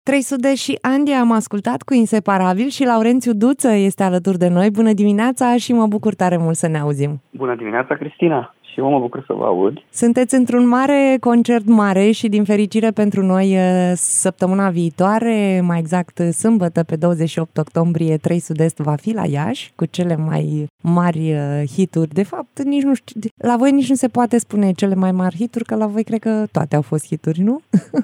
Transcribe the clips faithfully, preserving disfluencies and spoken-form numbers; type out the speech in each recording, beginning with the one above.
Trei Sud-Est și Andia am ascultat cu Inseparabil și Laurențiu Duță este alături de noi. Bună dimineața și mă bucur tare mult să ne auzim. Bună dimineața, Cristina! Și eu mă bucur să vă aud. Sunteți într-un mare concert mare și din fericire pentru noi săptămâna viitoare, mai exact sâmbătă pe douăzeci și opt octombrie, Trei Sud-Est va fi la Iași cu cele mai mari hituri. De fapt, nici nu știu, la voi nici nu se poate spune cele mai mari hituri, că la voi cred că toate au fost hituri, nu?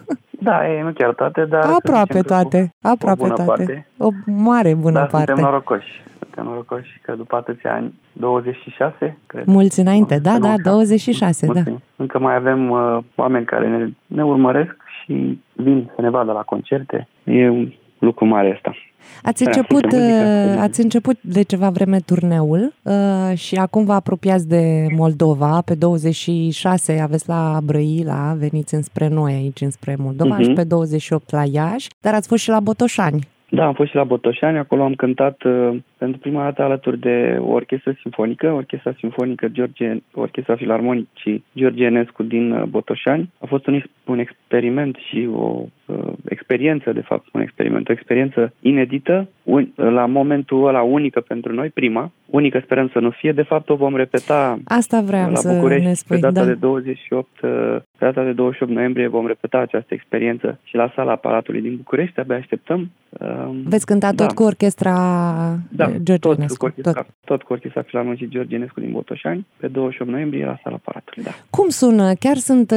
Da, e, nu chiar toate, dar... Aproape toate, cu, aproape cu o bună toate. Parte. O mare bună dar parte. suntem norocoși. Suntem norocoși că după atâția ani, douăzeci și șase, cred. Mulți înainte, da, da, douăzeci și șase, da. Încă mai avem uh, oameni care ne, ne urmăresc și vin să ne vadă la concerte. E un lucru mare ăsta. Ați început, ați început de ceva vreme turneul uh, și acum vă apropiați de Moldova. Pe douăzeci și șase aveți la Brăila, veniți înspre noi aici, înspre Moldova, uh-huh. și pe douăzeci și opt la Iași, dar ați fost și la Botoșani. Da, am fost și la Botoșani, acolo am cântat uh, pentru prima dată alături de o orchestră simfonică, Orchestra Simfonică George, Orchestra Filarmonicii George Enescu din uh, Botoșani. A fost un, un experiment și o uh, experiență, de fapt, un experiment, o experiență inedită, un, la momentul ăla unică pentru noi, prima, unică sperăm să nu fie, de fapt o vom repeta. Asta vreau la să București, ne spui, pe data da. de douăzeci și opt, pe data de douăzeci și opt noiembrie vom repeta această experiență și la Sala Palatului din București, abia așteptăm. Veți cânta tot da. cu orchestra da, George tot Enescu? Cu orchestra, tot. tot cu orchestra Filarmonicii George Enescu din Botoșani, pe douăzeci și opt noiembrie la Sala Palatului, da. Cum sună? Chiar sunt,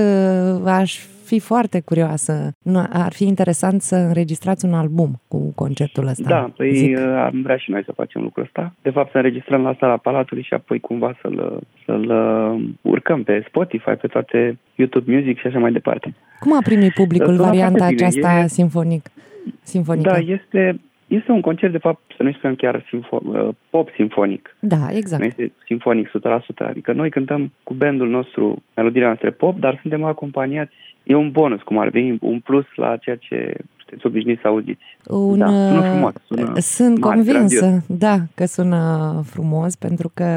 aș fi foarte curioasă. Ar fi interesant să înregistrați un album cu concertul ăsta. Da, păi am vrea și noi să facem lucrul ăsta. De fapt, să înregistrăm la Sala Palatului și apoi cumva să-l, să-l urcăm pe Spotify, pe toate YouTube Music și așa mai departe. Cum a primit publicul varianta aceasta e... simfonic, simfonică? Da, este... Este un concert, de fapt, să nu spunem chiar simfo- pop-simfonic. Da, exact. Nu este simfonic o sută la sută. Adică noi cântăm cu bandul nostru melodiile noastre pop, dar suntem acompaniați. E un bonus, cum ar veni, un plus la ceea ce sunteți obișnuiți să auziți. Un, da, sună frumos. Sună sunt mare, convinsă, grandios. Da, că sună frumos, pentru că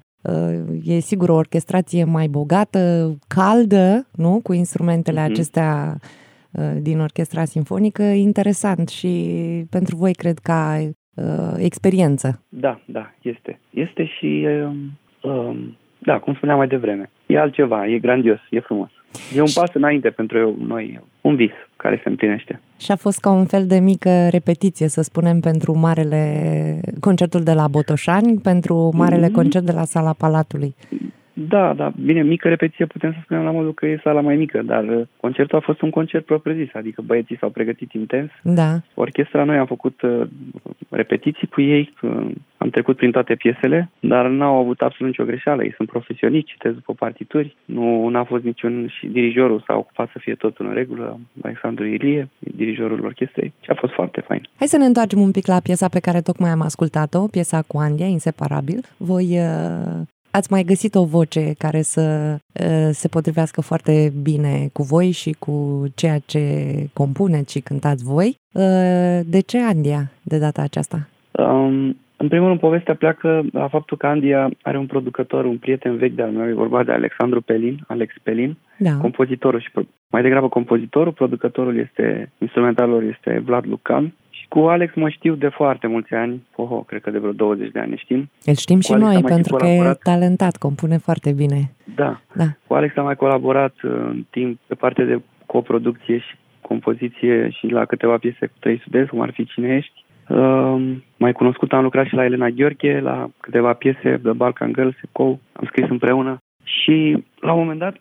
e sigur o orchestrație mai bogată, caldă, nu? Cu instrumentele mm-hmm. acestea din orchestra simfonică, interesant și pentru voi cred ca uh, experiență. Da, da, este. Este și, uh, uh, da, cum spuneam mai devreme, e altceva, e grandios, e frumos. E un pas înainte pentru noi, un vis care se împlinește. Și a fost ca un fel de mică repetiție, să spunem, pentru marele concertul de la Botoșani, pentru marele mm-hmm. concert de la Sala Palatului. Da, da, bine, mică repetiție putem să spunem la modul că e sala mai mică, dar concertul a fost un concert propriu-zis, adică băieții s-au pregătit intens. Da. Orchestra, noi am făcut uh, repetiții cu ei, uh, am trecut prin toate piesele, dar n-au avut absolut nicio greșeală, ei sunt profesioniști, citesc după partituri, nu n-a fost niciun, și dirijorul s-a ocupat să fie totul în regulă, Alexandru Ilie, dirijorul orchestrei, și a fost foarte fain. Hai să ne întoarcem un pic la piesa pe care tocmai am ascultat-o, piesa cu Andia, Inseparabil. Voi... Uh... Ați mai găsit o voce care să uh, se potrivească foarte bine cu voi și cu ceea ce compuneți și cântați voi. Uh, de ce Andia de data aceasta? Um, în primul rând, povestea pleacă la faptul că Andia are un producător, un prieten vechi de-al meu, e vorba de Alexandru Pelin, Alex Pelin, da. compozitorul și mai degrabă compozitorul, producătorul este, instrumentalul este Vlad Lucan. Cu Alex mă știu de foarte mulți ani, oho, cred că de vreo douăzeci de ani știm. Îl știm și noi, pentru că e talentat, compune foarte bine. Da. da, cu Alex am mai colaborat în timp pe partea de coproducție și compoziție și la câteva piese cu Trei Sud-Est, cum ar fi Cine ești. Uh, mai cunoscut, am lucrat și la Elena Gheorghe, la câteva piese, The Balkan Girls, Ecou, am scris împreună. Și la un moment dat,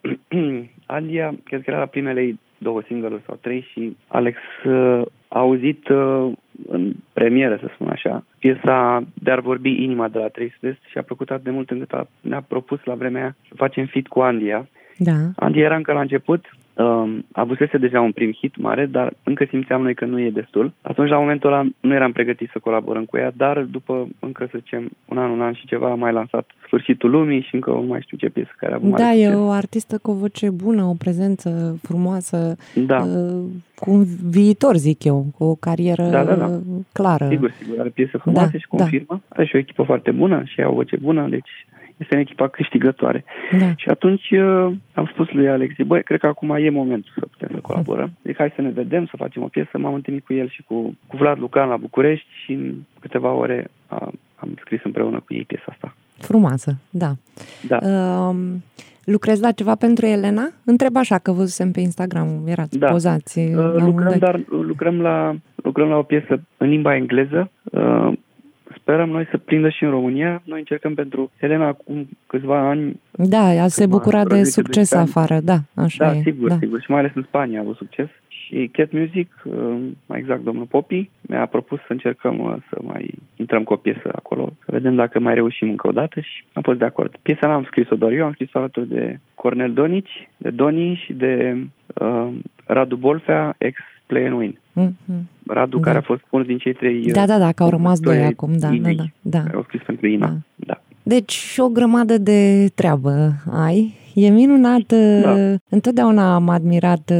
Andia, cred că era la primele ei două single-uri sau trei și Alex uh, a auzit uh, în premieră, să spun așa, piesa De-ar vorbi inima de la Trei Sud-Est și a plăcut atât de mult încât a, ne-a propus la vremea aia să facem feat cu Andia. Da. Andia era încă la început, uh, avusese deja un prim hit mare, dar încă simțeam noi că nu e destul. Atunci, la momentul ăla, nu eram pregătiți să colaborăm cu ea, dar după încă, să zicem, un an, un an și ceva, am mai lansat Sfârșitul lumii și încă mai știu ce piesă care a avut mare Da, succes. e o artistă cu o voce bună, o prezență frumoasă, da. uh, cu un viitor, zic eu, cu o carieră da, da, da. clară. Sigur, sigur, are piese frumoase da, și confirmă. Da. Are și o echipă foarte bună și are o voce bună, deci este în echipa câștigătoare. Da. Și atunci uh, am spus lui Alex, băi, cred că acum e momentul să putem să colaborăm. Deci hai să ne vedem, să facem o piesă. M-am întâlnit cu el și cu, cu Vlad Lucan la București și în câteva ore a, am scris împreună cu ei piesa asta. Frumoasă, da. Da. Uh, lucrezi la ceva pentru Elena? Întreb așa, că văzusem pe Instagram, erați da. pozați. Uh, lucrăm, dar lucrăm la, lucrăm la o piesă în limba engleză. Uh, Sperăm noi să prindă și în România. Noi încercăm pentru Elena acum câțiva ani. Da, se bucura de succes afară, da, așa Da, e. sigur, da. sigur. Și mai ales în Spania a avut succes. Și Cat Music, mai exact domnul Popi, mi-a propus să încercăm să mai intrăm cu o piesă acolo, să vedem dacă mai reușim încă o dată și am fost de acord. Piesa n-am scris-o doar eu, am scris-o alături de Cornel Donici, de Doni și de uh, Radu Bolfea, ex-Play and Win. Mm-hmm. Radu, da. Care a fost unul din cei trei... Da, da, da, că au rămas doi acum, da, da, da, da. Care au scris pentru Ina, da. da. Deci și o grămadă de treabă ai. E minunat. Da. Întotdeauna am admirat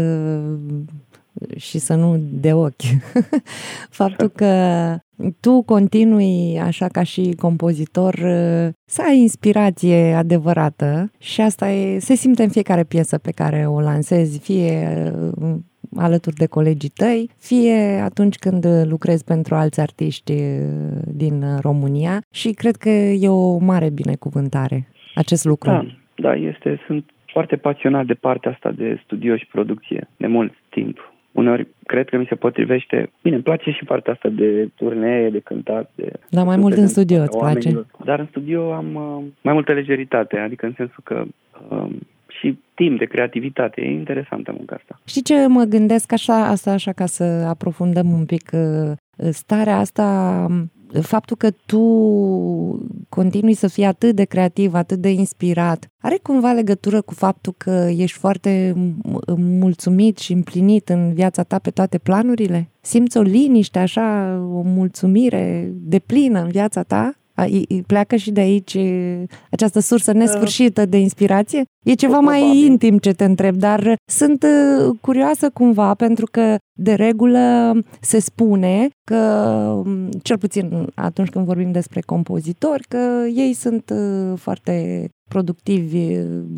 și să nu de ochi faptul că tu continui așa ca și compozitor să ai inspirație adevărată și asta e, se simte în fiecare piesă pe care o lansezi, fie alături de colegii tăi, fie atunci când lucrezi pentru alți artiști din România și cred că e o mare binecuvântare acest lucru. Da, da, este, sunt foarte pasionat de partea asta de studio și producție de mult timp. Uneori cred că mi se potrivește. Bine, îmi place și partea asta de turnee, de cântat. De Dar mai mult în studio îți place? Dar în studio am uh, mai multă lejeritate, adică în sensul că uh, și timp de creativitate. E interesantă munca asta. Știi ce mă gândesc așa, asta așa ca să aprofundăm un pic uh, starea asta, faptul că tu continui să fii atât de creativ, atât de inspirat, are cumva legătură cu faptul că ești foarte mulțumit și împlinit în viața ta pe toate planurile? Simți o liniște, așa, o mulțumire deplină în viața ta? Pleacă și de aici această sursă nesfârșită de inspirație? E ceva mai intim ce te întreb, dar sunt curioasă cumva pentru că de regulă se spune că, cel puțin atunci când vorbim despre compozitori, că ei sunt foarte productivi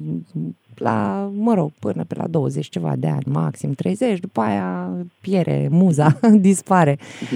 la, mă rog, până pe la douăzeci ceva de ani, maxim treizeci, după aia piere muza, dispare.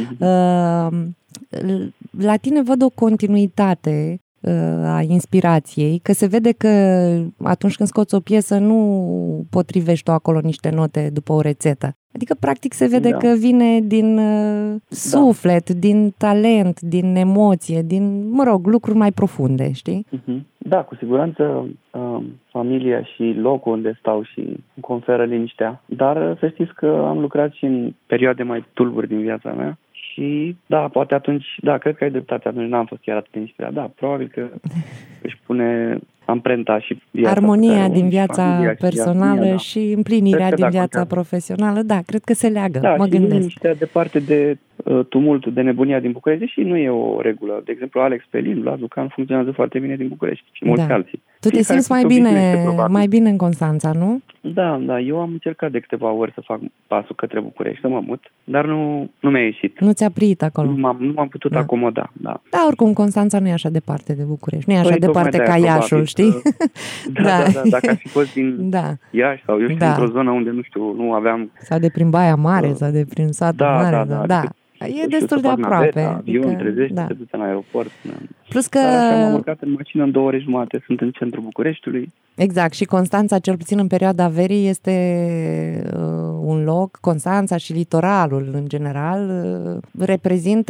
La tine văd o continuitate a inspirației, că se vede că atunci când scoți o piesă nu potrivești tu acolo niște note după o rețetă. Adică practic se vede da. Că vine din uh, suflet, da. Din talent, din emoție, din, mă rog, lucruri mai profunde, știi? Da, cu siguranță uh, familia și locul unde stau și îmi conferă liniștea. Dar să știți că am lucrat și în perioade mai tulburi din viața mea. Și da, poate atunci, da, cred că ai dreptate, atunci n-am fost chiar atât de inspirat. Da, probabil că își pune amprenta și viața armonia din viața personală și, da. Și împlinirea din da, viața contează. profesională, da, cred că se leagă, da, mă și gândesc. liniștea departe de uh, tumultul, de nebunia din București și nu e o regulă. De exemplu, Alex Pelin, Vlad Lucan funcționează foarte bine din București și mulți da. alții. Tu te simți mai bine, mai bine în Constanța, nu? Da, da, eu am încercat de câteva ori să fac pasul către București, să mă mut, dar nu, nu mi-a ieșit. Nu ți-a prit acolo? Nu m-am, nu m-am putut da. acomoda, da. Da, oricum, Constanța nu e așa departe de București, nu e așa păi, departe ca Iașul, știi? Da, da, da, da, dacă aș fi fost din da. Iași sau eu știu, da. într-o zonă unde, nu știu, nu aveam... Sau de prin Baia Mare, uh, sau de prin satul da, mare, da, da. da, da. da. E destul de aproape. Naveta, avion, adică, trezești, da. te duci în aeroport. Plus că... Dar așa m-am urcat în mașină în două ore jumate, sunt în centrul Bucureștiului. Exact, și Constanța, cel puțin în perioada verii, este uh, un loc, Constanța și litoralul în general, uh, reprezintă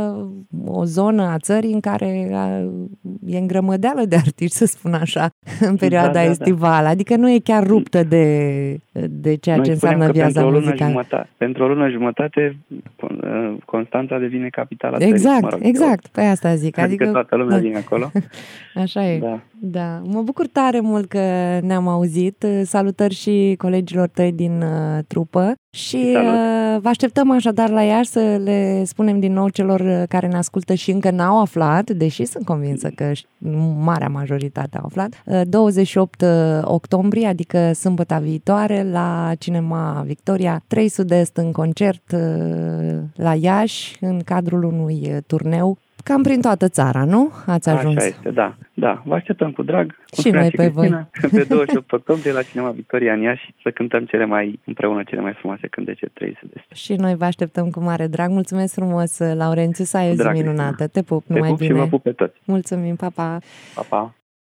o zonă a țării în care uh, e îngrămădeală de artiști, să spun așa, în perioada da, da, estivală. Da. Adică nu e chiar ruptă de, de ceea Noi ce înseamnă viața muzicală. Pentru o lună jumătate, Constanța devine capitala țării. Exact, mă rog, exact, pe asta zic. Adică, adică toată lumea vine acolo. Așa e. Da. Da. Mă bucur tare mult că ne-am auzit. Salutări și colegilor tăi din uh, trupă și uh, vă așteptăm așadar la Iași să le spunem din nou celor care ne ascultă și încă n-au aflat, deși sunt convinsă că marea majoritate au aflat, uh, douăzeci și opt octombrie, adică sâmbătă viitoare, la Cinema Victoria, trei Sud-Est în concert uh, la Iași, în cadrul unui turneu cam prin toată țara, nu? Ați ajuns. Așa este, da. Da, vă așteptăm cu drag. Și noi pe Cristina, voi. Pe douăzeci și opt octombrie la Cinema Victoria în Iași să cântăm cele mai, împreună cele mai frumoase cântece trei sud-est. Și noi vă așteptăm cu mare drag. Mulțumesc frumos, Laurențiu, să ai o zi Drag, minunată. Te pup, Te numai pup bine. și vă pup pe toți. Mulțumim, pa, pa. Pa, pa.